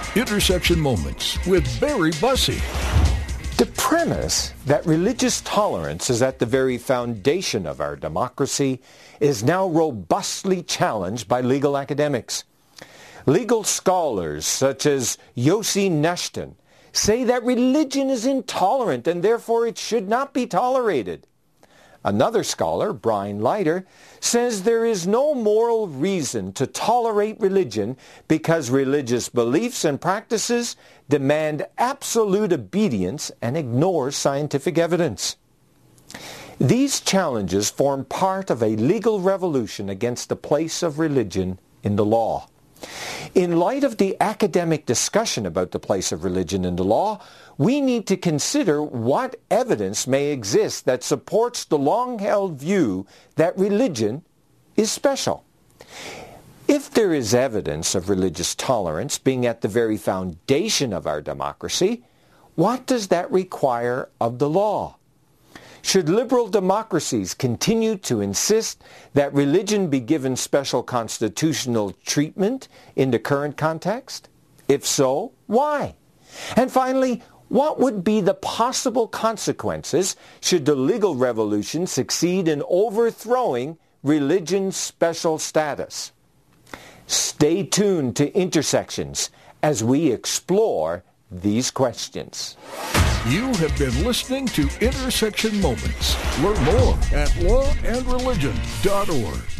Intersection Moments with Barry Bussey. The premise that religious tolerance is at the very foundation of our democracy is now robustly challenged by legal academics. Legal scholars such as Yossi Neshton say that religion is intolerant and therefore it should not be tolerated. Another scholar, Brian Leiter, says there is no moral reason to tolerate religion because religious beliefs and practices demand absolute obedience and ignore scientific evidence. These challenges form part of a legal revolution against the place of religion in the law. In light of the academic discussion about the place of religion in the law, we need to consider what evidence may exist that supports the long-held view that religion is special. If there is evidence of religious tolerance being at the very foundation of our democracy, what does that require of the law? Should liberal democracies continue to insist that religion be given special constitutional treatment in the current context? If so, why? And finally, what would be the possible consequences should the legal revolution succeed in overthrowing religion's special status? Stay tuned to Intersections as we explore these questions. You have been listening to Intersection Moments. Learn more at lawandreligion.org.